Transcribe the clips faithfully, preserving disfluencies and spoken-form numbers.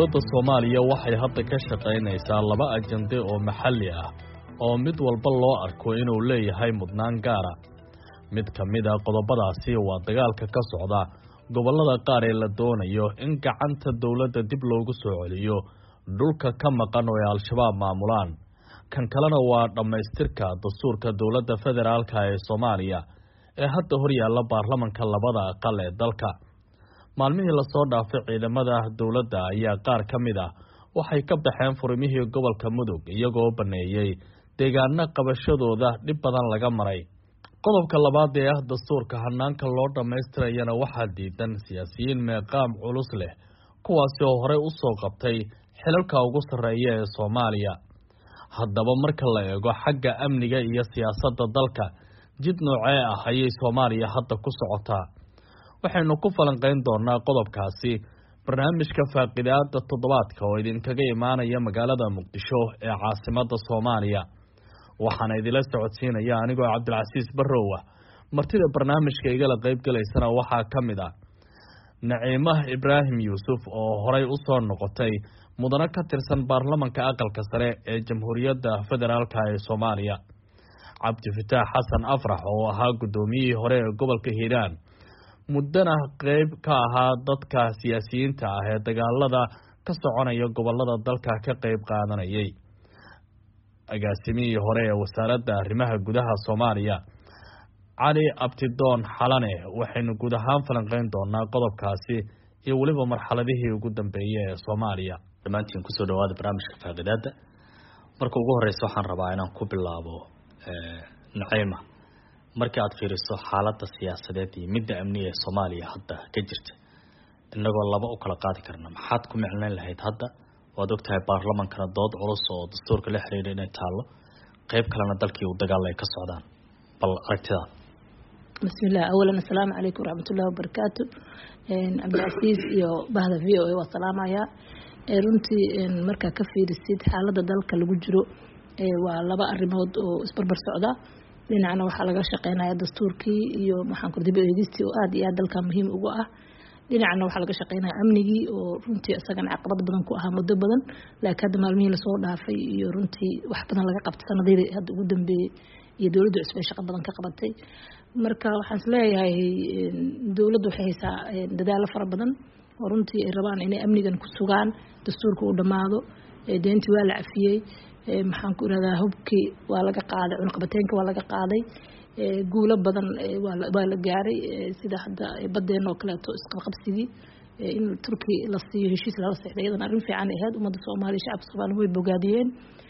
dowladda Soomaaliya waxay hadda ka shaqaynaysaa laba ajande oo maxalli ah oo mid walba loo arko inuu leeyahay mudnaan gaar ah. Mid ka mid ah qodobadaasi waa dagaalka ka socda gobollada qaar ee la doonayo in gacanta dowladda dib loogu soo celiyo dhulka ka maqan oo ay Al-shabaab maamulaan. Kan kalena waa dhammaystirka dastuurka dowladda federaalka ee Soomaaliya ee hadda hor yaalla baarlamanka labada aqal ee dalka. Maalmihii la soo dhaafay ciidamada dowladda ayaa qaar ka mid ah waxay ka baxeen furimihii gobolka Mudug iyagoo baneeyay deegaano qabashadooda dhib badan laga maray. Qodobka labaad ee ah dastuurka hanaanka loo dhammaystirayana waxaa diidan siyaasiyiin meeqaam culus leh kuwaasi oo horey u soo qabtay xilalka ugu sarreeya ee Soomaaliya. Haddaba marka la eego xagga amniga iyo siyaasadda dalka, jid noocee ah ayay Soomaaliya hadda ku socotaa? Waxaynu ku falanqayn doonaa qodobkaasi barnaamijka faaqidaada toddobaadka oo idinkaga imaanaya magaalada Muqdisho ee caasimadda Soomaaliya. Waxaan idila socodsiinaya anigoo Cabdilcasiis Barrowa. Martida barnaamijka igala qayb galaysana waxaa ka mid ah Naciimah Ibraahim Yuusuf oo horey u soo noqotay mudane ka tirsan baarlamanka aqalka sare ee Jamhuuriyadda Federaalka ee Soomaaliya. Cabdifataax Xasan Afrax oo ahaa gudoomiyihii hore ee gobolka Hiiraan, muddana qayb ka ahaa dadka siyaasiyiinta ah ee dagaalada ka soconaya gobollada dalka ka qayb qaadanayay. Agaasimihii hore ee wasaaradda arrimaha gudaha Soomaaliya Cali Abtidoon Xalane. Waxaynu guud ahaan falanqayn doonaa qodobkaasi iyo weliba marxaladihii ugu dambeeyay ee Soomaaliya. Dhammaantiin kusoo dhawaada barnaamijka faaqidaada. Marka ugu horeysa waxaan rabaa inaan ku bilaabo Naciima. Markii aad fiiriso xaaladda siyaasadeed iyo midda amniga ee Soomaaliya hadda ka jirta, inagoo laba u kala qaadi karna, maxaad ku micnayn lahayd hadda? Waad ogtahay baarlamankana dood culus oo dastuurka la xiriira inay taalo, qayb kalena dalkii uu dagaal ay ka socdaan. Bal aragtidaada. Bismillah, awalan assalaamu calaykum waraxmatullaahi wabarakaatu. Cabdilcasiis iyo bahda V O A waa salaamaya. Runtii markaa ka fiirisid xaaladda dalka lagu jiro waa laba arrimood oo isbarbar socda. Dhinacna waxaa laga shaqeynayaa dastuurkii iyo maxaan ku dib u eegistii oo aad iyo aad dalka muhiim ugu ah. Dhinacna waxaa laga shaqeynayaa amnigii oo runtii isagana caqabad badan ku ahaa muddo badan, laakiin hadda maalmihii lasoo dhaafay iyo runtii wax badan laga qabtay sanadihii hadda ugu dambeeyay iyo dowladdu cusub ay shaqo badan ka qabatay. Marka waxaan isleeyahay dowladdu waxay haysaa dadaalo fara badan oo runtii ay rabaan inay amnigan ku sugaan, dastuurka uu dhammaado, deyntii waa la cafiyey, maxaan ku irahdaa hubkii waa laga qaaday, cunaqabateenka waa laga qaaday, guulo badan waa la gaaray sida hadda badeen oo kaleeto isqabqabsigii in Turki la siiyo heshiis lala saxiixday iyadana arrin fiican ay ahayd. Ummadda Soomaaliya shacabka Soomaaliya way bogaadiyeen.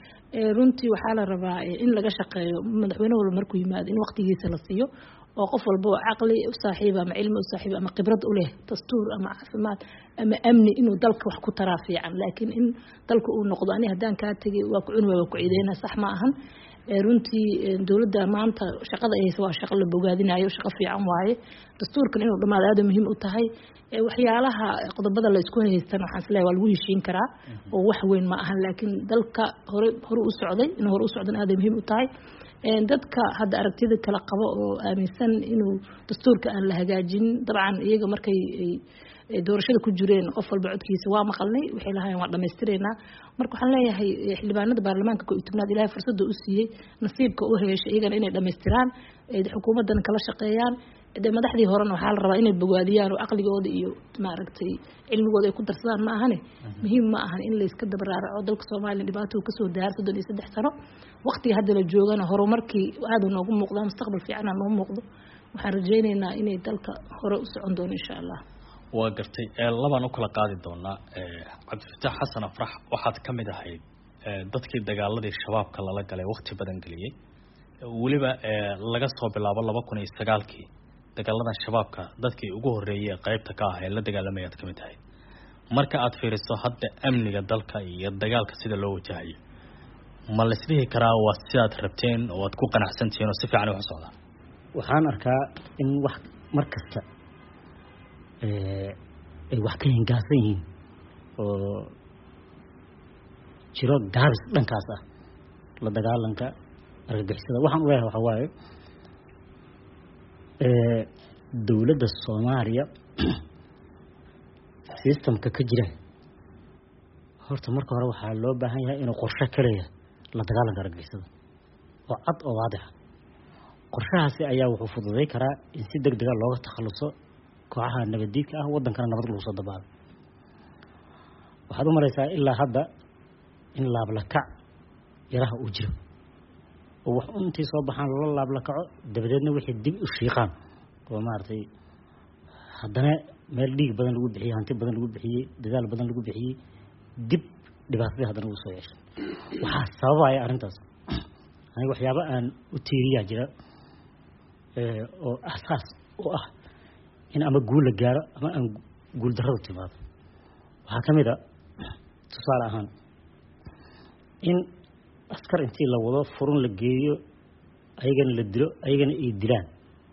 Runtii waxaa la rabaa in laga shaqeeyo madaxweyne walba markuu yimaado in waqtigiisa la siiyo oo qof walba oo caqli u saaxiib ama cilmi u saaxiib ama khibrad u leh dastuur ama caafimaad ama amni inuu dalka wax ku taraa fiican. Laakiin in dalka uu noqdo ani haddaan kaa tegay waa ku cun waa ku ciideena sax ma ahan. Runtii dowladda maanta shaqada ay hayso waa shaqo la bogaadinayo, shaqo fiican waaye. Dastuurkan inuu dhamaado aad muhiim u tahay. Waxyaalaha qodobada la isku haystaan waxaan isleeyahay waa lagu heshiin karaa oo wax weyn ma ahan, laakiin dalka hore hore u socday in hore u socdan aad muhiim u tahay. Dadka hadda aragtida kala qabo oo aaminsan inuu dastuurka aan la hagaajin, dabcan iyaga markay doorashada ku jireen qof walba codkiisa waa maqalnay, waxay lahaayeen waa dhamaystireena. Marka waxaan leeyahay xildhibaanada baarlamaanka koob iyo tobnaad Ilaahay fursada u siiyay, nasiibka u heshay iyagana inay dhamaystiraan, xukuumadana kala shaqeeyaan. Madaxdii horena waxaa la rabaa inay bogaadiyaan oo aqligooda iyo maaragtay cilmigooda ay ku darsadaan ma ahane muhiim ma ahan in la iska dabraaco dalka Soomaaliya dhibaato ka soo daaray soddon iyo saddex sano. Waqtiga hadda la joogana horumarkii aad u noogu muuqda, mustaqbal fiican oo muuqdo. Waxaan rajaynaynaa inay dalka hore u socon doono insha Allah. waa gartay labaan u kala qaadi doonaa. Cabdifataax Xasan Afrax, waxaad ka mid ahayd dadkii dagaaladii shabaabka lala galay waqti badan galiyay, weliba laga soo bilaabo laba kun iyo sagaalkii dagaaladan shabaabka dadkii ugu horeeyay qaybta ka ah ee la dagaalamay aad ka mid ahayd. Marka aad fiiriso hadda amniga dalka iyo dagaalka sida loo wajahayo, ma la isdhihi karaa waa sidaad rabteen oo aad ku qanacsantihiin oo si fiican u socdaan? Waxaan arkaa in wax markasta ay wax ka hingaasan yihiin oo jiro gaabis dhankaas ah la dagaalanka argagixisada. Waxaan u leeyahay waxa waaye dowladda Soomaaliya systemka ka jira horta marka hore waxaa loo baahan yahay inuu qorshe ka leeyahay la dagaalanka argagixisada oo cad oo waadix ah qorshahaasi ayaa wuxuu fududay karaa in si degdeg ah looga takhaluso kooxaha nabadiidka ah wadankana nabad lagu soo dabaalo waxaad u maraysaa ilaa hadda in laablakac yaraha uu jiro oo wax intii soo baxaan loola laablakaco dabadeedna wixii dib u shiiqaan oo maaragtay haddana meel dhiig badan lagu bixiyey hanti badan lagu bixiyey dadaal badan lagu bixiyey dib dhibaatadii haddana uu soo yeeshay waxaa sababaya arrintaas aniga waxyaabo aan u tiiriyaa jira oo asaas u ah in ama guul la gaaro ama aan guul darradu timaado waxaa ka mid a tusaale ahaan in askar intii la wado furun la geeyo ayagana la dilo ayagana ay dilaan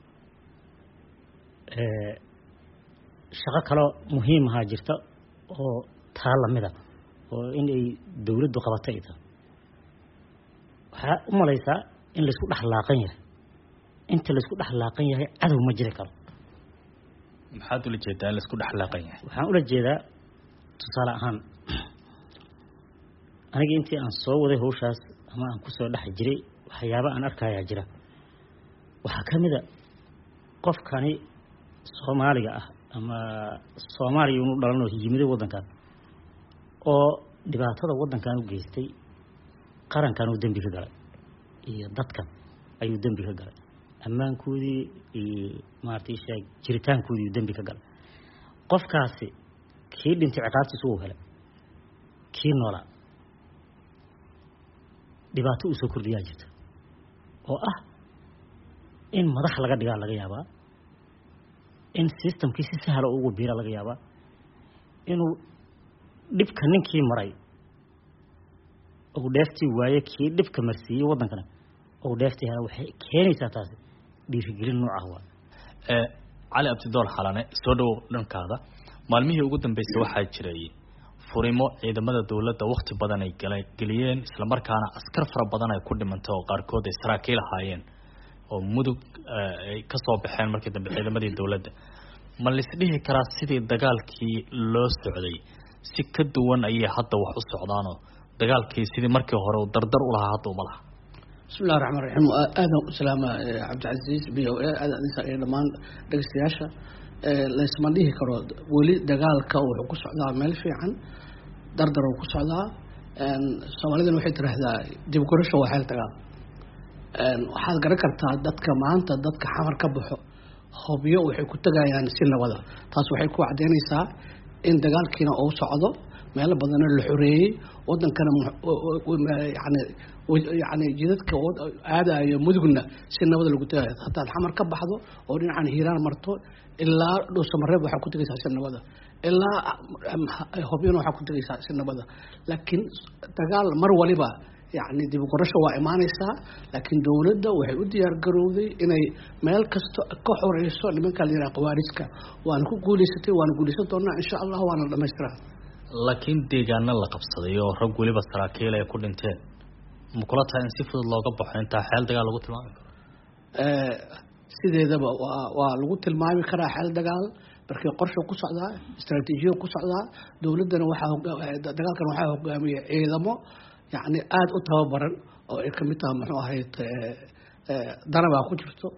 shaqo kaloo muhiim ahaa jirta oo taa lamida oo in ay dawladdu qabato ay tahay waxaa u malaysaa in laysku dhex laaqan yahay inta laysku dhex laaqan yahay cadow ma jiri karo maxaad ula jeedaa in laysku dhex laaqan yahay waxaan ula jeedaa tusaale ahaan aniga intii aan soo waday hawshaas ama aan ku soo dhex jiray waxyaabo aan arkayaa jira waxaa ka mid a qofkani soomaaliga ah ama soomaaliya unu dhalan oo yimiday waddankan oo dhibaatada waddankan u geystay qarankan uu dembi ka galay iyo dadkan ayuu dembi ka galay ammaankoodii iyo maaragtay sheeg jiritaankoodii uu dembi ka galay qofkaasi kii dhintay ciqaabtiisa uu helay kii noolaa dhibaato uu soo kordhiyaa jirta oo ah in madax laga dhigaa laga yaabaa in systemkii si sahla ugu biira laga yaabaa inuu dhibka ninkii maray uu dheeftii waaye kii dhibka marsiiyey waddankana uu dheeftii hela waxay keenaysaa taasi dhiirigelin nooc ah waa cali abdidoor xalane soo dhowow dhankaada maalmihii ugu dambeysay waxaa jiray furimo ciidamada dawladda waqti badan ay galay geliyeen isla markaana askar fara badan ay ku dhimantay oo qaarkood ay saraakiil ahaayeen oo mudug ay ka soo baxeen markii dambe ciidamadii dawladda ma la isdhihi karaa sidii dagaalkii loo socday si ka duwan ayay hadda wax u socdaanoo dagaalkii sidii markii hore uu dardar u lahaa hadda uma laha بسم الله الرحمن الرحيم aadan u salaama cabdi casiis b o a aadan isa iyo dhammaan dhageystayaasha laysma dhihi karo weli dagaalka wuxuu ku socdaa meel fiican dardar uu ku socdaa soomaalidana waxay tiraahdaa dib gorasho waa xeel dagaal waxaad garan kartaa dadka maanta dadka xamar ka baxo hobyo waxay ku tagayaan si nabada taas waxay ku cadeynaysaa in dagaalkiina uu socdo meelo badanna la xoreeyey wadankana yani yani jidadka aadayo mudugna si nabada lagu tagayo haddaad xamar ka baxdo oo dhinacan hiiraan marto ilaa dhuusamareeb waxaa ku tegaysaa si nabada ilaa hobyana waxaa ku tegaysaa si nabada laakiin dagaal mar waliba يعني dib u qorasho waa imaanaysaa laakiin dawladda waxay u diyaar garowday inay meel kasta ka xoreyso nimanka la yiraahdo qawaariska waan ku guuleysatay waan guuleysan doonaa insha Allah waana dhameystiraa laakiin deegaano la qabsaday oo rag waliba saraakiil ay ku dhinteen ma kula tahay in si fudud looga baxo inta xeel dagaal lagu tilmaami karo ee sideedaba waa waa lagu tilmaami karaa xeel dagaal markii qorshe ku socdaa istaraatiijiyo ku socdaa dawladdana waxa dagaalkan waxa hogaamiye ciidamo يعني aad u tababaran oo ay kamid tahay muxuu ahayd daraba ku jirto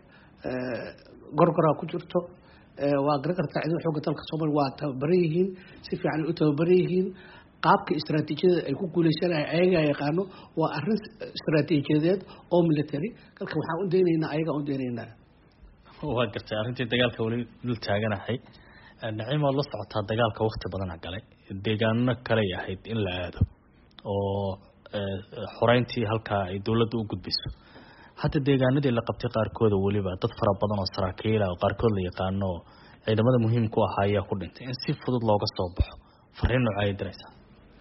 gorgora ku jirto waa garan kartaa ciidan xoogga dalka Soomaaliya waa tababaran yihiin si fiican u tababaran yihiin qaabka istaraatiijiyada ay ku guuleysanayaan ayaga yaqaano waa arrin istaraatiijiyadeed oo military kalka waxaan u deenaynaa ayaga u deenaynaa waa gartay arrintii dagaalka wali dul taaganahay naciim oo la socotaa dagaalka waqti badan galay deegaano kale yahayd in la aado oo xoreyntii halka ay dawladdu u gudbiso hadda deegaanadii la qabtay qaarkood waliba dad fara badan oo saraakiil ah oo qaarkood la yaqaano ciidamada muhiimka ah ayaa ku dhintay in si fudud looga soo baxo fariin nooc ay diraysaa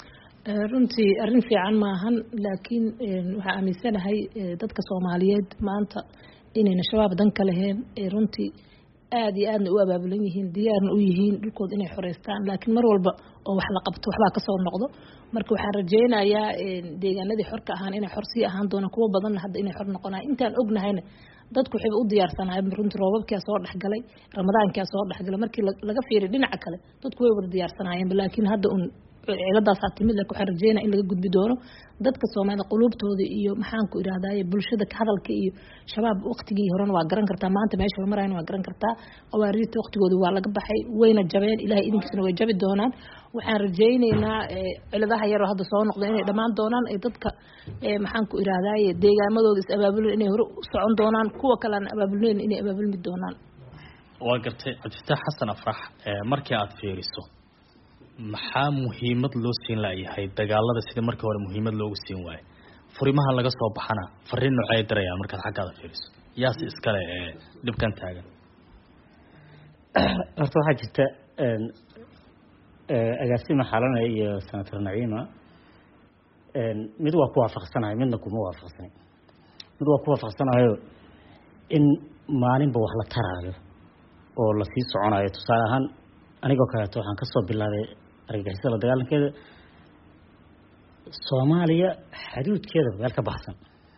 runtii arrin fiican maahan laakiin waxa aaminsanahay dadka Soomaaliyeed maanta inay shabaab dan ka lahayn runtii aad iyo aadna u abaabulan yihiin diyaarna u yihiin dhulkooda inay xoreystaan laakiin mar walba oo wax la qabto waxba ka soo noqdo marka waxaan rajeynayaa deegaanadii xorka ahaan inay xor sii ahaan doona kuwa badan hadda inay xor noqonayaan intaan ognahayna dadku waxay u diyaarsanaayeen runtii roobabkii soo dhaxgalay ramadaankii soo dhaxgalay markii laga fiiriyo dhinaca kale dadku way wada diyaarsanaayeen laakiin hadda un ciladaas timid la ku xarjeena in laga gudbi doono dadka Soomaalida qulubtooda iyo maxaan ku iraahdaa bulshada ka hadalka iyo shabaab waqtigii horena waa garan kartaa maanta meesha la marayna waa garan kartaa qawaariirta waqtigooda waa laga baxay wayna jabeen ilaahay idinkiisna way jabi doonaan waxaan rajaynaynaa ciladaha yar oo hadda soo noqdo inay dhamaan doonaan ay dadka maxaan ku iraahdaa deegaamadooda is abaabulin inay hore u socon doonaan kuwa kale aan abaabulin inay abaabulmi doonaan waa gartay Cabdifitaax Xasan Afrax markii aad fiiriso maxaa muhiimad loo siin laayahay dagaalada sida markii hore muhiimad loogu siin waayay furimaha laga soo baxana fariin noocay darayaan markaad xaggaada fiiriso yaas iskale ee dhibkan taagan horta waxaa jirta agaasima xalanay iyo senator Naciima mid waa ku waafaqsanahay midna kuma waafaqsanayn mid waa ku waafaqsanayo in maalinba wax la taraayo oo la sii soconayo tusaale ahaan anigoo kale waxaan ka soo bilaabay argagixisada la dagaalankeeda Soomaaliya xuduudkeeda meel ka baxsan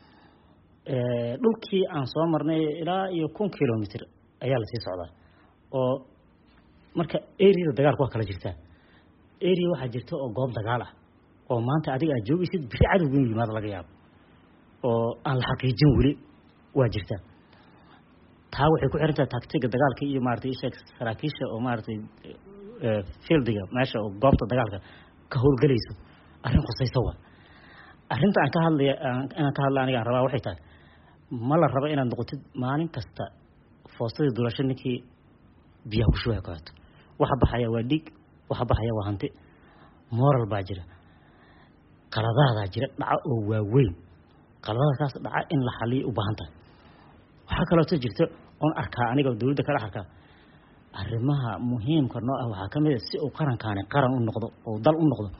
ee dhulkii aan soo marnay ilaa iyo kun kilomitir ayaa la sii socdaa oo marka area dagaalku waa kala jirtaa area waxa jirta oo goob dagaal ah oo maanta adiga aad joogaysid bixi cadowga inuu yimaado laga yaabo oo aan la xaqiijin weli waa jirtaa taa waxay ku xiran tahay taktiga dagaalka iyo maartay sheeg saraakiisha oo maartay fieldiga meesha oo goobta dagaalka ka howlgalayso arrin qosayso waa arrinta aan ka hadlay aan ka hadlay aniga rabaa waxay tahay ma la rabo inaad noqotid maalin kasta foostadii dulasho ninkii biyaha ku shubay kaato waxa baxaya waa dhig waxa baxaya waa hanti moral baa jira qaladaada jira dhaca oo waaweyn qaladadaas dhaca in la xaliyo u baahan tahay waxa kale oo jirta on arkaa aniga dawladda kala xarka arrimaha muhiimka noo ah waxa kamid ah si uu qarankaani qaran u noqdo oo dal u noqdo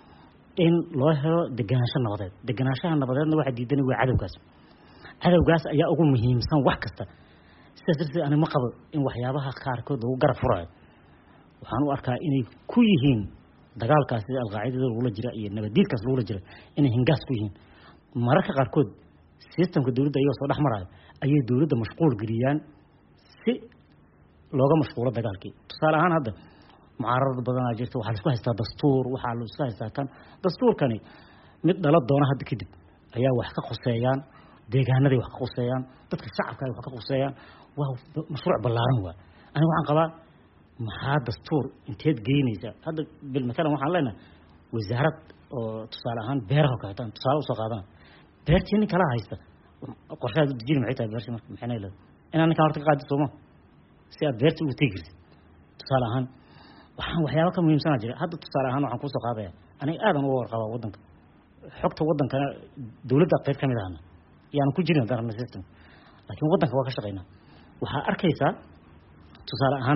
in loo helo deganaansho nabadeed deganaanshaha nabadeedna waxa diidan waa cadawgaas cadawgaas ayaa ugu muhiimsan wax kasta sidaas darteed ana ma qabo in waxyaabaha qaarkood lagu garab furayo waxaan u arkaa inay ku yihiin dagaalkaas sida alqaacidada lagu jira iyo nabadiidkaas lagu jira inay hingaas ku yihiin mararka qaarkood systemka dawladda ayuu soo dhaxmarayo ayay dawladda mashquul galiyaan si looga mashquulo dagaalkii tusaale ahaan hadda mucaarad badan ay jirto waxa la isku haystaa dastuur waxa la isku haystaa kan dastuurkani mid dhala doona hadda kadib ayaa wax ka qoseeyaan deegaanadii wax ka qoseeyaan dadka shacabka ay wax ka qoseeyaan waa mashruuc ballaaran waa aniga waxaan qabaa maxaa dastuur inteed geynaysa hadda bil mesela waxaan leenahay wasaarad oo tusaale ahaan beeraha ka xitaan tusaale u soo qaadana beertii nin kala haysta qorshaha dejin maxay tahay beertii marka maxay leedahay inaan ninka horta ka qaadi soomo si aad beertii u tegi kartid tusaale ahaan waxaan waxyaabo ka muhiimsan jira hadda tusaale ahaan waxaan ku soo qaadaya aniga aadan uga warqaba wadanka xogta wadanka dawladda qayb kamid ahna yaan ku jirin darna system laakiin wadanka waa ka shaqeynaa waxa arkaysa tusaale ahaan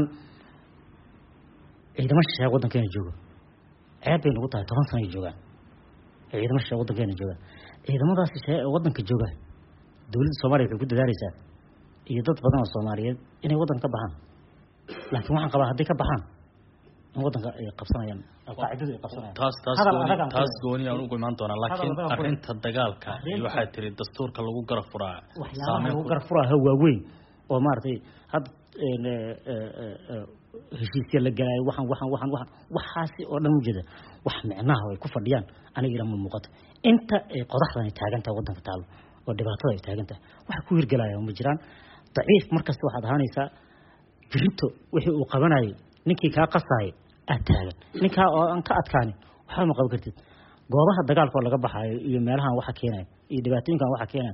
ciidamada shaqada wadankeena jooga ceeb bay nagu tahay toban sano ay joogaan ciidamada shaqada wadankeena jooga ciidamadaas shaqada wadanka jooga dawladda Soomaaliya waxay ku dadaalaysaa iyo dad badan oo Soomaaliyeed inay wadanka ka baxaan laakiin waxaan qabaa haddii ka baxaan in wadanka ay qabsanayaan alqaacidadu ay qabsanayaan taas taas taas gooni aan ugu imaan doonaa laakiin arrinta dagaalka waxa tiri dastuurka lagu garab furaa saameyn lagu garab furaa waa weyn oo maartay had heshiisyo la galay waxaan waxaan waxaan waxaan waxaasi oo dhan u jeeda wax micnaha ay ku fadhiyaan aniga ila ma muuqato inta ay qodaxdan ay taagantaa wadanka taalo oo dhibaatada ay taagantaa waxa ku hirgalaya ma jiraan daciif markasta waxaad ahaanaysaa jirito wixii uu qabanayay ninkii ka qasay aad taagan ninka oo aan ka adkaan waxa ma qaban kartid goobaha dagaalka laga baxayo iyo meelaha waxa keenay iyo dhibaatooyinkan waxa keenay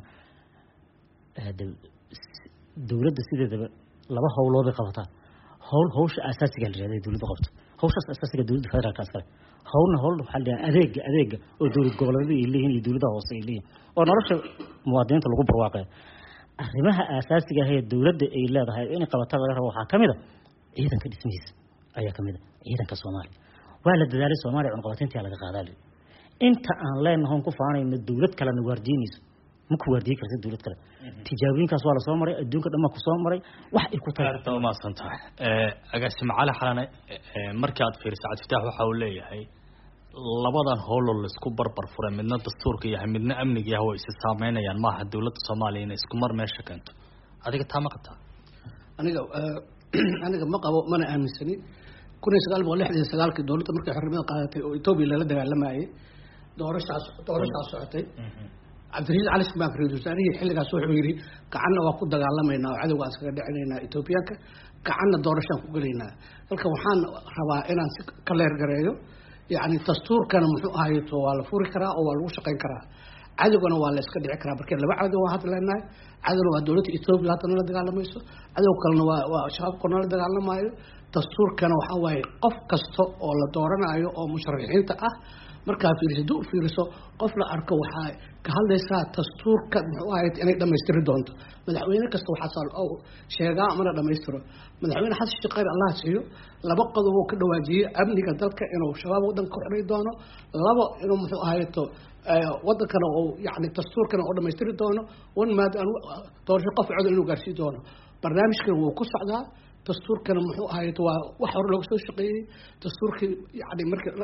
dawladda sideedaba laba hawlood ay qabataa hawl hawsha asaasiga la yiraahdo dawladda qabto hawshaas asaasiga dawladda federaalka askar hawlna hawl waxa la adeeg adeeg oo dawlad goboleedyada ay leeyihiin iyo dawladda hoose ay leeyihiin oo nolosha muwaadiniinta lagu barwaaqay arrimaha asaasiga ah ee dawladda ay leedahay in qabataa laga rabo waxa kamid ah ciidanka dhismihiisa ayaa kamid ah ciidanka Soomaaliya waa la dadaalay Soomaaliya cunqabateynta laga qaaday inta aan leenahay ku faanayno dawlad kale na waardiinayso ma ku waardiin kartid dawlad kale tijaabooyinkaas waa la soo maray adduunka dhamma ku soo maray wax ay ku tahay ma santahay ee agaasi macala xalane markii aad fiiriso Cabdifitaax waxa uu leeyahay labadan howl oo la isku barbar furay midna dastuurka iyo midna amniga iyo way is saameynayaan ma aha dawladda Soomaaliya inay isku mar meesha keento adiga taa ma qabtaa aniga aniga ma qabo mana aaminsani kun iyo sagaal boqol lixdan iyo sagaalkii dowladda markay xornimada qaadatay oo Ethiopia lala dagaalamayay doorashaas doorashaas socotay cabdirasiis cali ismaak ra-iisul wasaarihii xilligaas wuxuu yidhi gacanna waa ku dagaalamaynaa oo cadowga aan iskaga dhicinaynaa Ethiopiaanka gacanna doorashaan ku gelaynaa halka waxaan rabaa inaan si ka leer gareeyo yacni dastuurkana muxuu ahaayeto waa la furi karaa oo waa lagu shaqayn karaa cadowgana waa la iska dhici karaa markii laba cadow waa hadda leenahay cadowna waa dowladda Ethiopia haddana la dagaalamayso cadow kalena waa waa shabaabkuna la dagaalamayo dastuurkana waxaa waaye qof kasta oo la dooranayo oo musharaxiinta ah markaa fiiriso duu fiiriso qof la arko waxaa ka hadlaysaa dastuurka muxuu ahayd inay dhammaystiri doonto madaxweyne kasta waxaa oo sheegaa amana dhammaystiro madaxweyne xasan sheekh khayr allah siiyo laba qodob oo ka dhawaajiyay amniga dalka inuu shabaab wadan ka xorey doono labo inuu muxuu ahayd wadankana oo yacni dastuurkana oo dhammaystiri doono wan maadaan doorasho qof cod inuu gaarsiin doono barnaamijkan wuu ku socdaa dastuurkana muxuu ahayd waa wax hore looga soo shaqeeyey dastuurkii yacni markii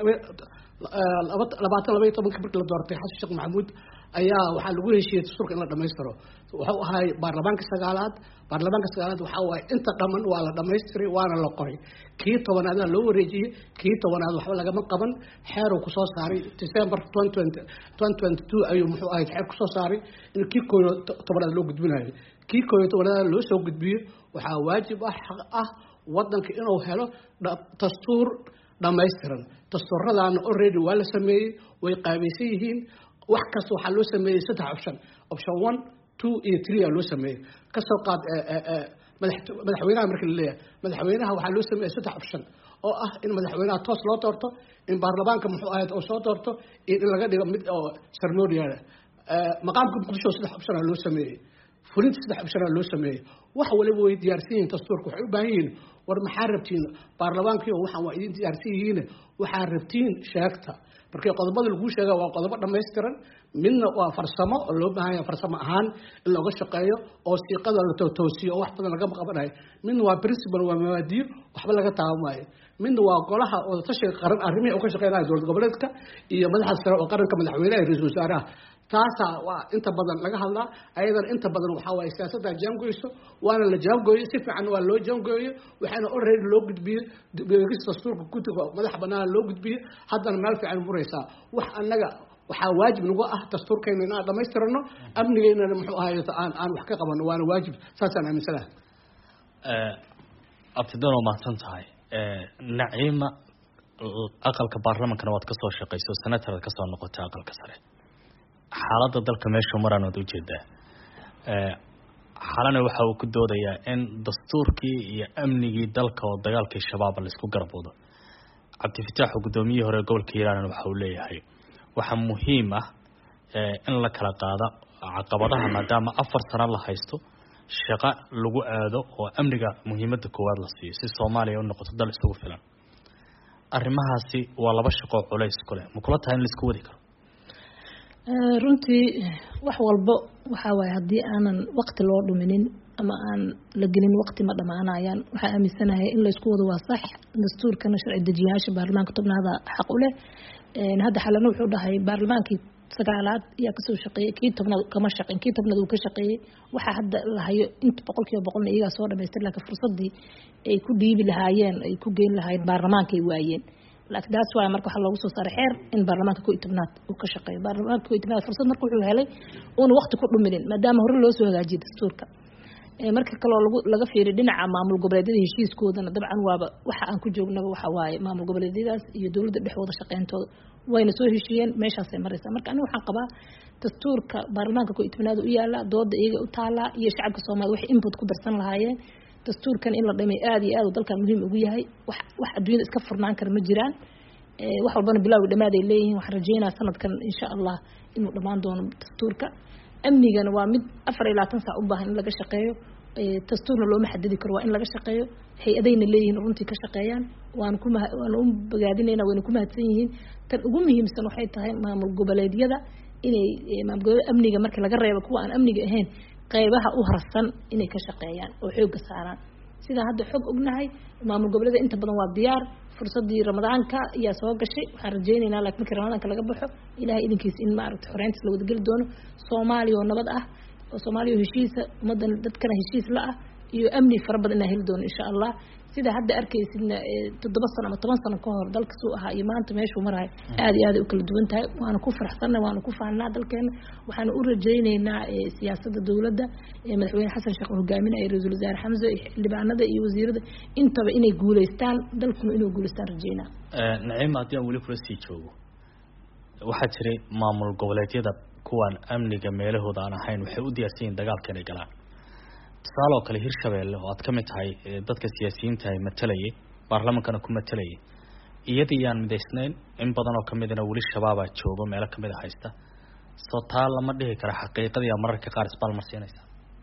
labaatan laba iyo tobanka markii la doortay xasan sheekh maxamuud ayaa waxaa lagu heshiiyey dastuurka in la dhammaystiro wuxuu ahay baarlamaanka sagaalaad baarlamaanka sagaalaad waxaa waaye inta dhaman waa la dhammaystiray waana la qoray kii tobanaadna loo wareejiyey kii tobanaad waxba lagama qaban xeeruu kusoo saaray December twenty twenty two ayuu muxuu ahayd xeer kusoo saaray in kii koob iyo tobanaad loo gudbinayo kii koob iyo tobanaad loo soo gudbiyo waxaa waajib ah xaq ah wadanka inuu helo dastuur dhammaystiran dastuuradaana already waa la sameeyey way qaabaysan yihiin wax kasta waxaa loo sameeyey saddex option option one two iyo three aa loo sameeyey kasoo qaad madaxweynaha marka la leeyahay madaxweynaha waxaa loo sameeyey saddex option oo ah in madaxweynaha toos loo doorto in baarlamaanka muxuu ahayd oo soo doorto iyo in laga dhigo mid oo ceremonial maqaamka muqdisho saddex option aa loo sameeyey fulinta saddex option aa loo sameeyey wax waliba way diyaarsan yihiin dastuurka waxay u baahan yihiin war maxaa rabtiin baarlamaankii oo waxaan waa idin diyaarsan yihiin waxaa rabtiin sheegta markii qodobada lagu sheega waa qodobo dhammaystiran midna waa farsamo oo loo baahan yahay farsamo ahaan in looga shaqeeyo oo siiqada la toosiyo oo wax badan laga qabanayo midna waa principle waa mabaadiyo waxba laga taabanayo midna waa golaha oo tashiga qaran arrimaha oo ka shaqeynaya dowlad goboleedka iyo madaxda sare oo qaranka madaxweynaha iyo ra'iisul wasaaraha taasa waa inta badan laga hadlaa ayadan inta badan waxa waaye siyaasadda jaangoyso waana la jaangooyo si fiican waa loo jaangooyo waxaana already loo gudbiyey beegista dastuurka guddiga madax bannaan loo gudbiyey haddana meel fiican muraysaa wax annaga waxaa waajib nagu ah dastuurkeena inaan dhammaystirano amnigeennana muxuu ahaay aan aan wax ka qabano waana waajib saasaan aaminsanahay abtidan oo mahadsan tahay naciima aqalka baarlamankana waad kasoo shaqayso senatarad kasoo noqotay aqalka sare xaaladda dalka meesha maraan waad ujeedaa xalana waxa uu ku doodayaa in dastuurkii iyo amnigii dalka oo dagaalkii shabaaba la isku garab wado cabdifataax oo gudoomiyihii hore gobolka hiiraan waxa uu leeyahay waxaa muhiim ah in la kala qaado caqabadaha maadaama afar sano la haysto shaqo lagu aado oo amniga muhiimadda koowaad la siiyo si Soomaaliya u noqoto dal isugu filan arrimahaasi waa laba shaqo culays ku leh ma kula tahay in la isku wadi karo runtii wax walba waxa waaye haddii aanan waqti loo dhuminin ama aan la gelin waqti ma dhamaanayaan waxaa aaminsanahay in la isku wado waa sax dastuurkana sharci dejiyaasha baarlamaanka tobnaada xaq u leh hadda xalana wuxuu dhahay baarlamaankii sagaalaad ayaa kasoo shaqeeyey kii tobnaad kama shaqeyn kii tobnaad uu ka shaqeeyey waxaa hadda la hayo inta boqolkiiba boqolna iyagaa soo dhamaystir laakiin fursadii ay ku dhiibi lahaayeen ay ku geyn lahaayeen baarlamaanka ay waayeen laakiin taas waa marka waxa loogu soo saaray xeer in baarlamaanka koob iyo tobnaad uu ka shaqeeyo baarlamaanka koob iyo tobnaad fursad marka wuxuu helay uuna waqti ku dhuminin maadaama hore loo soo hagaajiyay dastuurka marka kaloo lagu laga fiiriyo dhinaca maamul goboleedyada heshiiskoodana dabcan waaba waxa aan ku joognaba waxa waaye maamul goboleedyadaas iyo dowladda dhexdooda shaqeyntooda wayna soo heshiiyeen meeshaasay maraysaa marka aniga waxaan qabaa dastuurka baarlamaanka koob iyo tobnaad u yaala dooda iyaga u taala iyo shacabka Soomaaliya wax input ku darsan lahaayeen dastuurkan in la dhamay aad iyo aad dalkan muhiim ugu yahay wax wax adduunyada iska furnaan kara ma jiraan wax walbana bilaaw dhamaad ay leeyihiin wax rajeynaa sanadkan insha Allah inuu dhamaan doono dastuurka amnigana waa mid afar iyo labaatan saac u baahan in laga shaqeeyo dastuurna loo maxadidi karo waa in laga shaqeeyo hay-adayna leeyihiin runtii ka shaqeeyaan waan ku waan u bogaadinayna wayna ku mahadsan yihiin tan ugu muhiimsan waxay tahay maamul goboleedyada inay maamul goboleedyada amniga marka laga reebo kuwa aan amniga ahayn qaybaha u harsan inay ka shaqeeyaan oo xoogga saaraan sida hadda xog ognahay maamul goboleedyada inta badan waa diyaar fursadii ramadaanka ayaa soo gashay waxaan rajeynaynaa laakiin markii ramadaanka laga baxo ilaahay idinkiisa in maaragtay xoreyntiis la wada geli doono Soomaaliya oo nabad ah oo Soomaaliya heshiisa ummadan dadkana heshiis la ah iyo amni fara badan inaan heli doono insha allah sida hadda arkaysidna toddoba sano ama toban sano ka hor dalka suu ahaa iyo maanta meeshuu marayo aad iyo aad ay u kala duwan tahay waana ku faraxsannahay waana ku faannaa dalkeena waxaana u rajaynaynaa siyaasadda dowladda madaxweyne xasan sheekh hogaaminaya ra-iisul wasaare xamse iyo xildhibaanada iyo wasiirada intaba inay guulaystaan dalkuna inuu guulaystaan rajaynaa naciima haddii aan weli kula sii joogo waxaa jiray maamul goboleedyada kuwaan amniga meelahooda aan ahayn waxay u diyaarsan yihiin dagaalka inay galaan tusaale oo kale hirshabeelle oo aad ka mid tahay dadka siyaasiyiinta ay matalayay baarlamaankana ku matalayay iyadii yaan midaysnayn in badan oo kamidna weli shabaabaa joogo meelo kamid a haysta soo taa lama dhihi kara xaqiiqadii a mararka qaar isbaalmarsiinaysa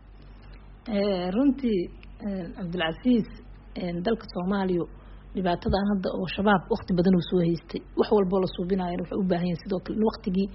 runtii cabdilcasiis dalka soomaaliya dhibaatadan hadda oo shabaab waqti badan uu soo haystay wax walboo la suubinayo waxay u baahan yihiin sidoo kale in waqtigii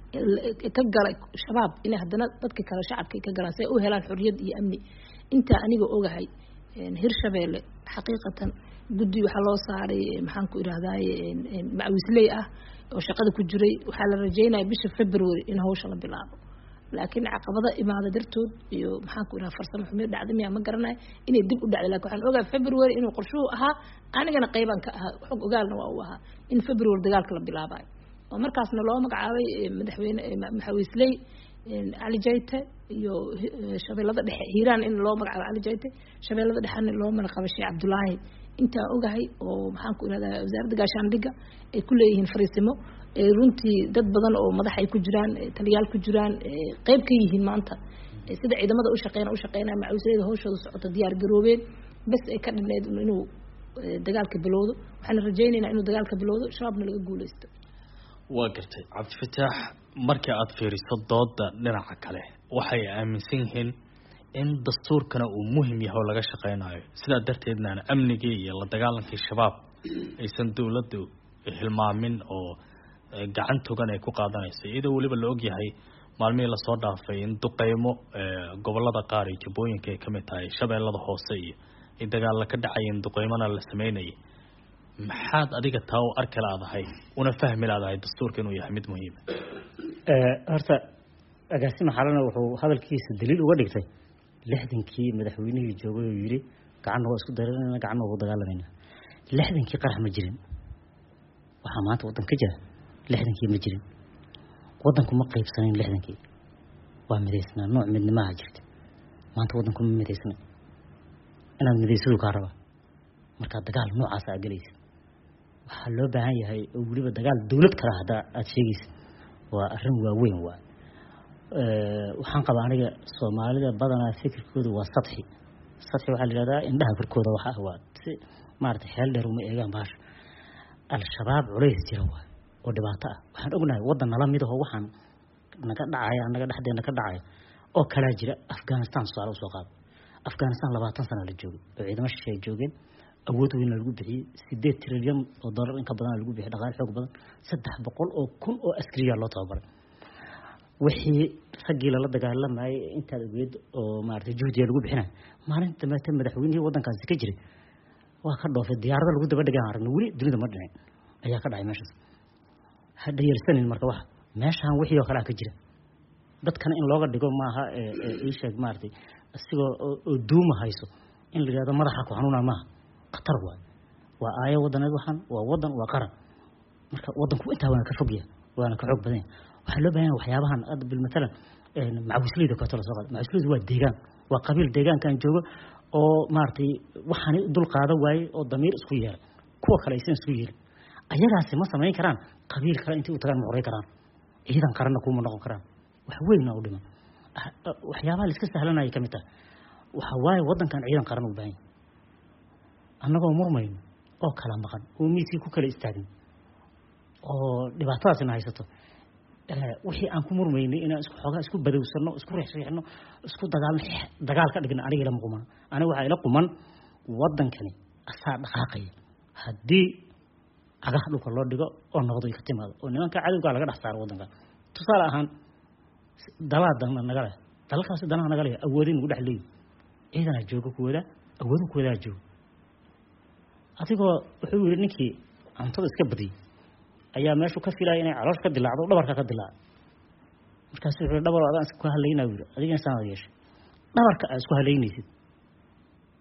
ka galay shabaab inay haddana dadka kale shacabka ka galaan si ay u helaan xorriyad iyo amni intaa aniga ogahay hirshabeelle xaqiiqatan guddi waxaa loo saaray maxaan ku idhahdaaye macawisley ah oo shaqada ku jiray waxaa la rajeynaya bisha february in hawsha la bilaabo laakiin caqabada imaada dartood iyo maxaan ku idhaha farsamo xumiyo dhacda miyaa ma garanayo inay dib u dhacday lakin waxaan ogahay february inuu qorshuhu ahaa anigana qaybaan ka ahaa xog ogaalna waa uu ahaa in february dagaalka la bilaabayo oo markaasna loo magacaabay madaxweyne maxawisley cali jayte iyo shabeellada dhexe hiiraan in loo magacaabo cali jayte shabeellada dhexena loo magacaabo sheekh cabdulaahi intaa ogahay oo maxaan ku ihahdaa wasaaradda gaashaandhigga ay ku leeyihiin fariisimo runtii dad badan oo madax ay ku jiraan taliyaal ku jiraan qayb ka yihiin maanta sida ciidamada u shaqeynaa u shaqeynaa macawisleyda hawshooda socota diyaar garoobeen bas ay ka dhineyd inuu dagaalka bilowdo waxaan rajaynaynaa inuu dagaalka bilowdo shabaabna laga guuleysto waa gartay cabdifataax markii aada fiiriso dooda dhinaca kale waxay aaminsan yihiin in dastuurkana uu muhim yahay oo laga shaqeynayo sidaa darteedna amnigii iyo la dagaalankii shabaab aysan dowladdu hilmaamin oo gacan togan ay ku qaadanayso iyadoo weliba la ogyahay maalmihii lasoo dhaafay in duqeymo gobolada qaar iyo jubbooyinka ay kamid tahay shabeellada hoose iyo ay dagaalla ka dhacayeen duqeymona la sameynayay maxaad adiga taa u arki laadahay una fahmi laadahay dastuurka inuu yahay mid muhiima horta agaasima xalana wuxuu hadalkiisa daliil uga dhigtay lixdankii madaxweynihii joogay oo yidhi gacanna waa isku dareerana gacanna waa ku dagaalamayna lixdankii qarax ma jirin waxaa maanta waddan ka jira lixdankii ma jirin waddanku ma qaybsanayn lixdankii waa midaysnaa nooc midnimaha jirta maanta waddanku ma midaysna inaad midaysadu kaa rabaa markaa dagaal noocaasa aad galaysa waxaa loo baahan yahay oo weliba dagaal dawlad kale hadda aada sheegaysa waa arrin waaweyn waa waxaan qabaa aniga soomaalida badanaa fikirkooda waa sadxi sadxi waxaa la yihahdaa indhaha korkooda waxa ah waa si maaragtay xeel dheer uma eegaan bahasha al-shabaab culays jira waay oo dhibaato ah waxaan ognahay waddan nala mid ahoo waxaan naga dhacaya annaga dhexdeena ka dhacaya oo kalaa jira afghanistan tusaale usoo qaado afghanistan labaatan sana la joogay oo ciidamo shishe ay joogeen awood weyn lagu bixiyey sideed trilyan oo dollar in ka badan lagu bixiyay dhaqaale xoog badan saddex boqol oo kun oo askariya loo tababaray wixii raggii lala dagaalamayay intaad ogeed oo maaragtay juhdiya lagu bixinay maalinta dambeete madaxweynihii waddankaasi ka jiray waa ka dhoofay diyaarada lagu daba dhigaan aragna weli dunida ma dhicin ayaa ka dhacay meeshaas ha dhayalsanin marka waxa meeshaan wixii oo kale ka jira dadkana in looga dhigo maaha ii sheeg maaragtay asigoo oo duuma hayso in la yidhahdo madaxa ku xanuuna maaha khatar waay waa aayo wadaneed waxaan waa wadan waa qaran marka wadanku intaa waana ka fogya waana ka xoog badan waxaa loo baahan waxyaabahan hadda bilmatalan macawisleyda kooto lasoo qaado macawisleydu waa deegaan waa qabiil deegaankan joogo oo maaragtay waxaanay dul qaada waaye oo damiir isku yeelay kuwa kale aysan isku yeelin ayagaasi ma samayn karaan qabiil kale intay u tagaan ma qoray karaan ciidan qaranna kuma noqon karaan wax weynna u dhiman waxyaabaha la iska sahlanaya ka mid tahay waxaa waaye waddankan ciidan qaran u baahan yahay annagoo murmayno oo kala maqan oo miiskii ku kala istaagno oo dhibaatadaasina haysato wixii aan ku murmaynay inaan isku xoogaa isku badowsano isku riixriixno isku dagaalno dagaal ka dhigna aniga ilama quman aniga waxaa ila quman waddankani asaa dhaqaaqaya haddii cagaha dhulka loo dhigo oo nabadu ka timaado oo nimanka cadowgaa laga dhex saaro waddanka tusaale ahaan dalaa dana naga leh dalalkaasi danaha naga leh awoodin nagu dhex leeyi ciidanaa jooga kuwada awoodu kuwadaa jooga adigoo wuxuu yidhi ninkii cuntada iska badiyey ayaa meeshuu ka filaya inay caloosh ka dilaacdo dhabarka ka dilaaco markaasu wuxuu dhabar adaan isku halaynaa yidhi adigana saanad yeeshay dhabarka aad isku halaynaysid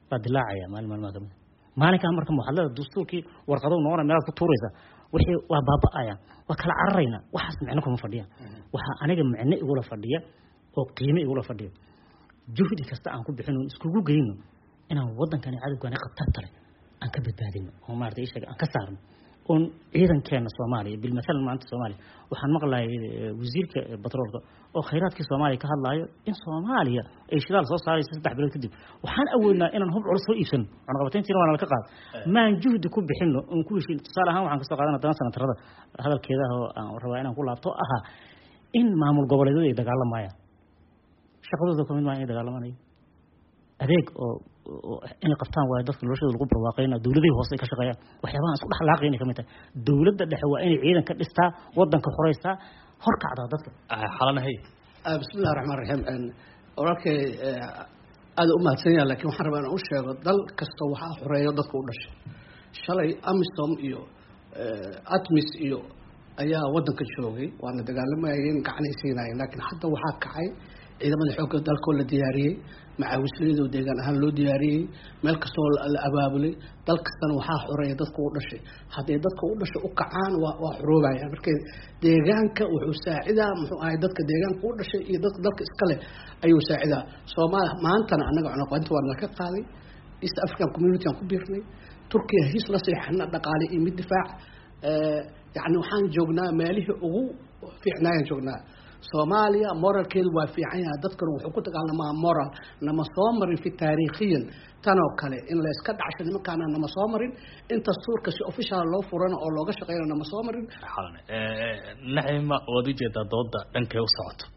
badlaacaya maalin maalmaha kamid maalinka marka muxadlada dastuurkii warqado noona meel ku tuuraysa wixii waa baaba'aya waa kala cararayna waxaas macno kuma fadhiya waxa aniga macno igula fadhiya oo qiimo igula fadhiya juhdi kasta aan ku bixino iskugu geeyno inaan wadankani cadawgana qabtar tare aan ka badbaadino oo maartay ishaga aan ka saarno on ciidankeena Soomaaliya bil masal maanta Soomaaliya waxaan maqlaayay wasiirka batroolka oo khayraadka Soomaaliya ka hadlayo in Soomaaliya ay shidaal soo saarayso saddex bilood kadib waxaan awoodnaa inaan hub culus soo iibsano aan qabateyntiina waan la ka qaad maan juhdi ku bixino on ku heshin tusaale ahaan waxaan ka soo qaadanaa tan sanatarada hadalkeeda oo aan rabaa inaan ku laabto aha in maamul goboleedyada ay dagaalamayaan shaqadooda ka mid ma ay dagaalamayaan adeeg oo in qabtaan waa dadka noloshooda lagu barwaaqeynaa dawladii hoose ka shaqeeyaan waxyaabaha isku dhaxlaaqeen kamid tahay dawladda dhexe waa inay ciidan ka dhistaa wadanka xoreysta hor kacda dadka xalanahay bismillaahir rahmaanir rahiim wararkay aad u mahadsanyahay laakiin waxaan rabaa inaan u sheego dal kasta waxa xoreeyo dadka u dhashay shalay amisom iyo atmis iyo ayaa wadanka joogay waana dagaalamayeen gacanaysiinayeen laakiin hadda waxaa kacay ciidamada xoogga dalka la diyaariyay macaawisleedu deegaan ahaan loo diyaariyay meel kastoo la abaabulay dal kastana waxaa xoreeya dadka u dhashay haddii dadka u dhashay u kacaan waa waa xoroobayaan marka deegaanka wuxuu saacidaa muxuu ahay dadka deegaanka u dhashay iyo dadka dalka iska leh ayuu saacidaa Soomaaliya maantana anaga cunaqaynta waa la ka qaaday East African Community aan ku biirnay Turkiya his la seexana dhaqaale iyo mid difaac ee yani waxaan joognaa meelihii ugu fiicnaayan joognaa Soomaaliya moralkeedu waa fiican yahay dadkan wuxuu ku dagaalamaa moral nama soo marin fi taariikhiyan tan oo kale in la iska dhacsho nimankaana nama soo marin inta suurka si official loo furano oo looga shaqeeyo nama soo marin xalan ee naxima wadi jeeda dooda dhankay u socoto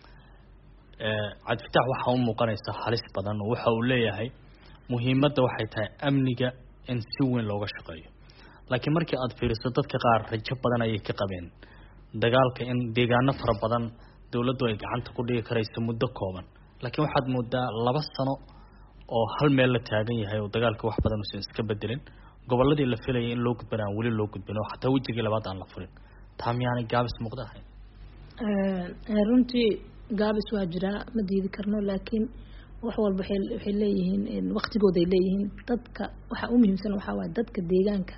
ee cad fitax waxa uu muuqanaysa halis badan waxa uu leeyahay muhiimadda waxay tahay amniga in si weyn looga shaqeeyo laakiin markii aad fiiriso dadka qaar rajo badan ay ka qabeen dagaalka in deegaano fara badan dawladdu ay gacanta ku dhigi karayso muddo kooban laakiin waxaad moodaa laba sano oo hal meel la taagan yahay oo dagaalka wax badan uu iska bedelin gobolladii la filayay in loo gudbana wali loo gudbino xataa wajigii labaad aan la furin taamiyaan gaabis muuqdahay ee runtii gaabis waa jira ma diidi karno laakiin wax walba waxay leeyihiin in waqtigooda ay leeyihiin dadka waxa u muhiimsan waxa waa dadka deegaanka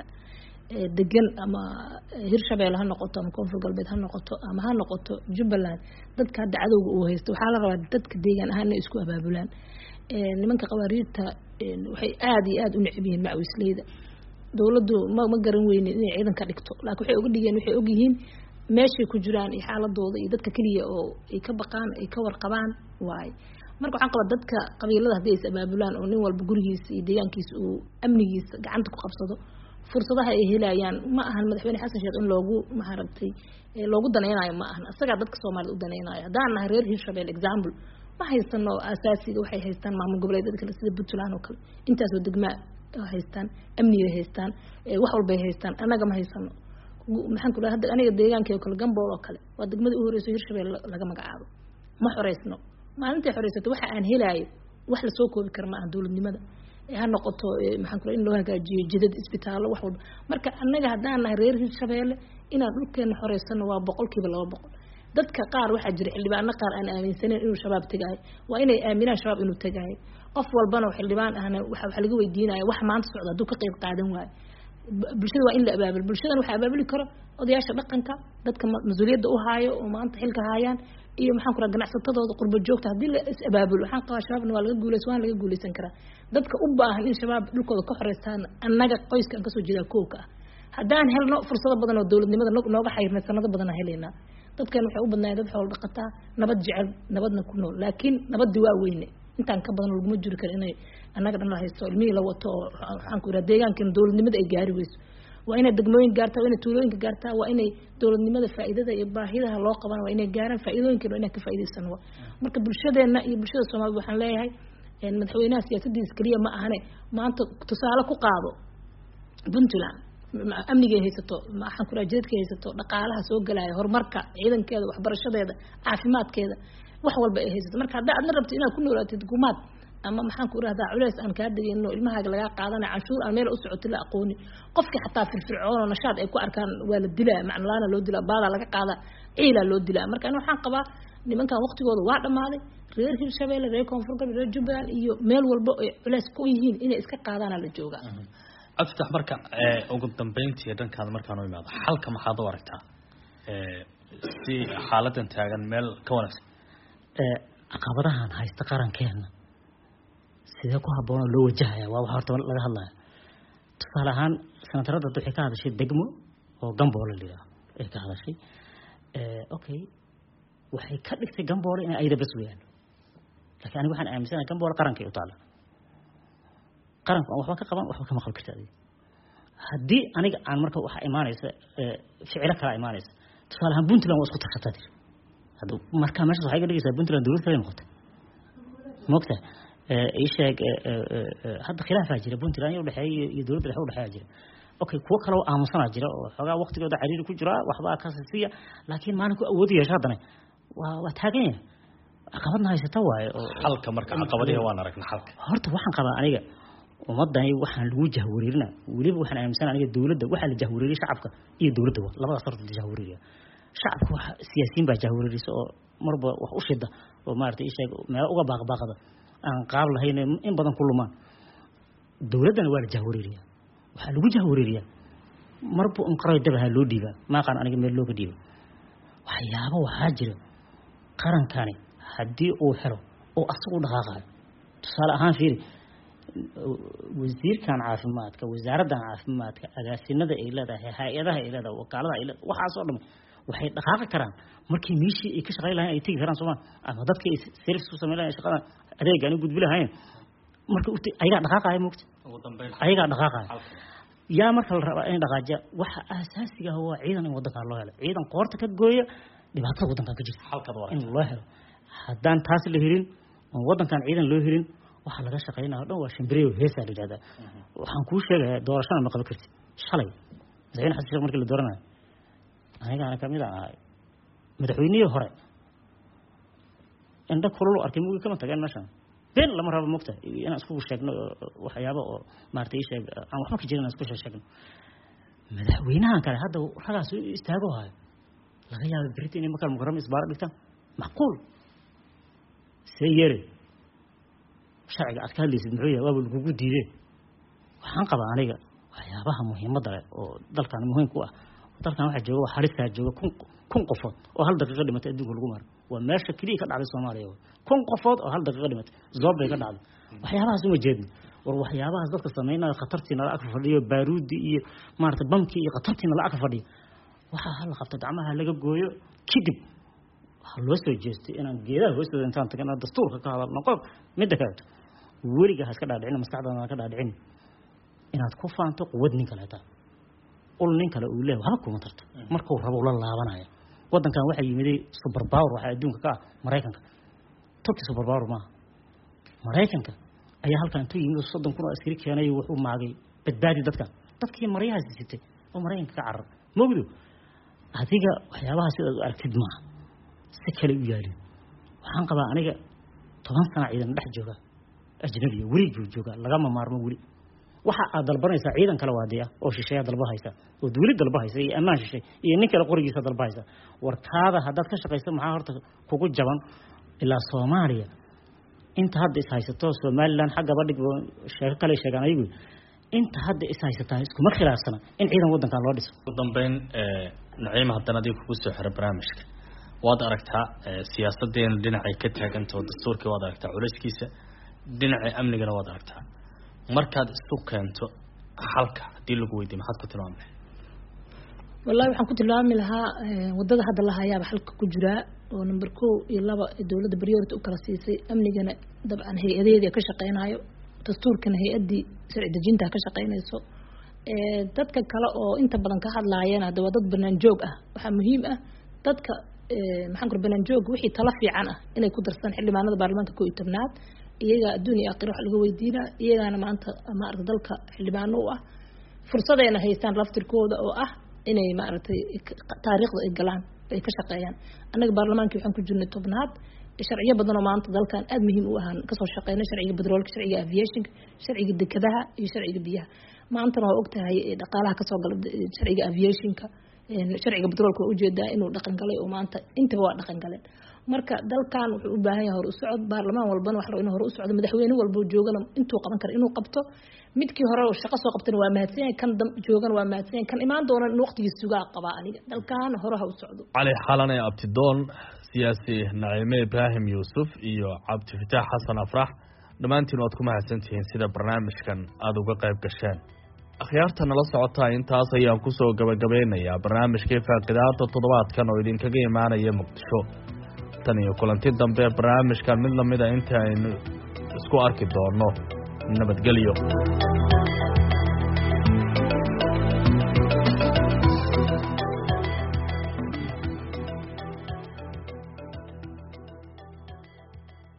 degan ama Hirshabelle ha noqoto ama Koonfur Galbeed ha noqoto ama ha noqoto Jubbaland dadka hadda cadawga uu haysto waxa la rabaa dadka deegaan ahaan isku abaabulaan ee nimanka qawaariirta waxay aad iyo aad u neceb yihiin macwisleyda dawladdu ma ma garan weyneen inay ciidan ka dhigto laakiin waxay uga dhigeen waxay og yihiin meeshay ku jiraan iyo xaaladooda iyo dadka kaliya oo ay ka baqaan ay ka warqabaan waay marka waxaan qabaa dadka qabiilada hadii ay abaabulaan oo nin walba gurigiisa iyo deegaankiisa uu amnigiisa gacanta ku qabsado fursadaha ay helayaan ma ahan madaxweyne xasan sheekh in loogu maharagtay ee loogu daneynayo ma ahan asaga dadka Soomaaliyeed u daneynayo hadaan nahay reer Hirshabelle example ma haystano asaasiga waxay haystaan maamul goboleedyada kale sida Puntland oo kale intaas oo degma haystaan amniga haystaan wax walba haystaan anaga ma haysano maxaan ku leeyahay hadda aniga deegaankayga kale Gambool oo kale waa degmada u horeysay Hirshabelle laga magacaabo ma xoreysno maalintii xoreysatay waxa aan helayo wax la soo koobi karo ma ahan dawladnimada ha noqoto maxaan ku in loo hagaajiyo jidad isbitaalo wax walba marka anaga hadaan nahay reer Hirshabelle inaan dhulkeena xoreysano waa boqolkiiba laba boqol dadka qaar waxa jira xildhibaano qaar aan aaminsaneyn inuu shabaab tagay waa inay aaminaan shabaab inuu tagay qof walbana xildhibaan ahna waxa waxa laga weydiinayaa wax maanta socda haduu ka qayb qaadan waayo bulshada waa in la abaabul bulshada waxa abaabuli karo odayaasha dhaqanka dadka mas'uuliyadda u haayo oo maanta xilka haayaan iyo maxaan ku raad ganacsatadooda qurbo joogta hadii la is abaabul waxaan qabaa shabaabna waa laga guuleysan waa laga guuleysan karaa dadka u baahan in shabaab dhulkooda ka xoreystaan annaga qoyska aan ka soo jeedaa koobka ah haddaan helno fursado badan oo dawladnimada nooga xayrnay sanado badan aan helaynaa dadkan waxay u badnaayeen dad xoolo dhaqataa nabad jecel nabadna ku nool laakiin nabadii waa weyne intaan ka badan laguma jiri karo inay annaga dhan la haysto ilmihii la wato waxaan ku yiraahdaa deegaankan dawladnimada ay gaari weyso waa inay degmooyin gaartaa waa inay tuulooyinka gaartaa waa inay dawladnimada faa'iidada iyo baahidaha loo qaban waa inay gaaraan faa'iidooyinkeena inay ka faa'iideysano marka bulshadeena iyo bulshada Soomaaliyeed waxaan leeyahay in madaxweynaha siyaasadiisa kaliya ma ahane maanta tusaale ku qaado Puntland amniga haysato maxaan ku raajadka haysato dhaqaalaha soo galaya horumarka ciidankeeda waxbarashadeeda caafimaadkeeda wax walba ay haysato marka hadda aad rabto inaad ku noolaatid gumaad ama maxaan ku raahdaa culeys aan ka dhigayno ilmahaaga laga qaadana canshuur aan meel u socoto la aqooni qofka xataa firfircoon oo nashaad ay ku arkaan waa la dilaa macnaana loo dilaa baada laga qaada ciila loo dilaa marka waxaan qabaa nimankan waqtigooda waa dhamaaday reer Hirshabelle reer Koonfur Galbeed reer Jubbaland iyo meel walba ay culays ku yihiin inay iska qaadaan la jooga aftax marka ee ugu dambeyntii dhankaad markaan u imaado xalka maxaad u aragtaa ee si xaaladan taagan meel ka wanaagsan ee caqabadahan haysta qarankeena sida ku haboon loo wajahayaa waa waxa horta laga hadlayo tusaale ahaan sanatarada waxay ka hadashay degmo oo Gamboole la yiraahdo ay ka hadashay ee okay waxay ka dhigtay Gamboole in ayda bas weeyaan laakiin aniga waxaan aaminsanahay Gamboole qaranka u taala qaranka waxba ka qaban waxba kama qalbi kartaa hadii aniga aan marka waxa iimaanaysa ficilo kala iimaanaysa tusaale ahaan Puntland waa isku tashatay hada marka meesha waxay ka dhigaysaa Puntland dawlad kale noqotay moogta ee sheeg hadda khilaaf jira Puntland iyo dhaxay iyo dawladda dhaxay u dhaxay jira okay kuwa kale oo aamusana jira oo xogaa waqtigooda cariiri ku jira waxba ka sisiya laakiin maalinku awood yeesho hadana waa waa taagan caqabadna haysata waaye oo xalka marka caqabadaha waan aragnaa xalka horta waxaan qabaa aniga ummadani waxaan lagu jahwareerina waliba waxaan aaminsanahay aniga dawladda waxa la jahwareeriyo shacabka iyo dawladda labada sarta la jahwareeriyo shacabku waxa siyaasiyiin baa jahwareeriso oo marba wax u shida oo maartay isheeg meel uga baaqbaaqada aan qaab lahayn in badan ku lumaan dawladana waa la jahwareeriya waxa lagu jahwareeriya marba un qaraydaha loo dhiiba ma qaan aniga meel looga dhiibo waxyaabo waxa jira qarankani hadii uu xiro oo asagu dhaqaaqay tusaale ahaan fiiri wasiirkan caafimaadka wasaaradda caafimaadka agaasinada ay leedahay hay'adaha ay leedahay wakaalada ay leedahay waxa soo dhamay waxay dhaqaaqi karaan markii meeshii ay ka shaqeyn lahayn ay tigi karaan Soomaan ama dadka ay service u sameeyaan shaqada adeeg aan u gudbi lahayn marka ayaga dhaqaaqay moogta ugu dambeyn ayaga dhaqaaqay yaa marka la rabo in dhaqaaja waxa asaasiga ah waa ciidan in wadanka loo helo ciidan qoorta ka gooya dhibaatada wadanka ka jirta halka in loo helo haddaan taas la helin oo wadankan ciidan loo helin waxa laga shaqeynayo dhan waa shimbiriyo heesa dhigada waxaan ku sheegay doorashada ma qaban kartid shalay madaxweyne xasan sheekh markii la dooranayo aniga ana kamid ah madaxweynihii hore inda kulul arkay muu kama tagaan meeshan been lama rabo moogta inaan isku sheegno waxyaabo oo maartay sheeg aan waxba ka jirin isku sheegno madaxweynahan kale hadda ragaas istaago hayo laga yaabo Britain in markaa muqarram isbaar dhigta macquul sayir sharciga aad ka hadlaysid muxuu yahay waa lagu diiday waxaan qabaa aniga waxyaabaha muhiimada ah oo dalkan muhiim ku ah dalkan waxa jooga waxa harista jooga kun kun qofood oo hal daqiiqo dhimatay adduunka lagu maro waa meesha kaliya ka dhacday Soomaaliya kun qofood oo hal daqiiqo dhimatay zoob ay ka dhacday waxyaabahaas uma jeedin war waxyaabahaas dadka sameynaya khatartiina la ag fadhiyo baaruudi iyo maarta bamki iyo khatartiina la ag fadhiyo waxa hal qabta gacmaha laga gooyo kidib waxa loo soo jeestay inaan geedaha hoostooda intaan tagana dastuurka ka hadalno qof mid ka weliga haska dhaadhicin maskaxdaada ka dhaadhicin inaad ku faanto quwad nin kale taa ul nin kale uu leeyahay waxba kuma tarto markuu rabo la laabanayo wadankan waxa yimiday super power waxa adduunka ka Mareykanka Turkiga super power ma Mareykanka ayaa halkan intuu yimid soddon kun oo askari keenay wuxuu maagay badbaadi dadka dadkii Mareykanka sitay oo Mareykanka ka carab moogdo adiga waxyaabaha sida aragtid ma si kale u yaalin waxaan qabaa aniga toban sano ciidan dhex jooga ajnabi wali jooga laga ma maarmo wali waxa aad dalbanaysa ciidan kala waadiya oo shisheeya dalba haysa oo dawlad dalba haysa iyo amaan shisheey iyo nin kale qorigiisa dalba haysa warkaada haddaad ka shaqeyso maxaa horta kugu jaban ilaa Soomaaliya inta hadda is haysato Somaliland xagga badhig sheeko kale sheegan ayagu inta hadda is haysataa isku ma khilaafsana in ciidan wadanka loo dhiso ugu dambeyn ee naciima haddana adiga ku soo xiray barnaamijka waad aragtaa siyaasadeen dhinacay ka taaganto dastuurka waad aragtaa culayskiisa dhinaca amnigana waad aragtaa markaad isku keento xalka hadii lagu weydiiyo maxaad ku tilmaamay wallahi waxaan ku tilmaami lahaa wadada hadda la hayaaba xalka ku jira oo number two iyo laba dawladda priority u kala siisay amnigana dabcan hay'adaheeda ka shaqeynayo dastuurkana hay'adii sharci dejinta ka shaqeynayso ee dadka kale oo inta badan ka hadlaayeen hada waa dad banaan joog ah waxa muhiim ah dadka maxaan ku banaan joog wixii tala fiican ah inay ku darsan xildhibaanada baarlamaanka koob iyo tobnaad iyaga adduunka aakhiro wax laga weydiina iyagana maanta ma aragtay dalka xildhibaano u ah fursadeena haystaan laftirkooda oo ah inay ma aragtay taariikhda ay galaan ay ka shaqeeyaan anaga baarlamaanka waxaan ku jirnay tobnaad sharciyo badan oo maanta dalkan aad muhiim u ahaan ka soo shaqeynay sharciga petroolka sharciga aviation sharciga dekedaha iyo sharciga biyaha maanta waa ogtahay dhaqaalaha ka soo gala sharciga aviationka sharciga petroolka waa ujeedaa inuu dhaqan galay oo maanta intaba waa dhaqan galeen marka dalkan wuxuu u baahan yahay hor u socod baarlamaan walbana wax inuu hor u socdo madaxweyne walba joogana intuu qaban karo inuu qabto midkii hore oo shaqo soo qabtana waa mahadsan yahay kan joogan waa mahadsan yahay kan imaan doona in waqtigiisa sugaa qabaa aniga dalkan hore ha u socdo cali xalane abtidoon siyaasi naciime ibraahim yuusuf iyo cabdifataax xasan afrax dhammaantiin waad ku mahadsantihiin sida barnaamijkan aada uga qayb gasheen akhyaarta nala socotaa intaas ayaan kusoo gabagabeynayaa barnaamijkii faaqidaada toddobaadkan oo idinkaga imaanaya muqdisho tan iyo kulanti dambe barnaamijkan mid lamida inta aynu isku arki doono nabadgelyo.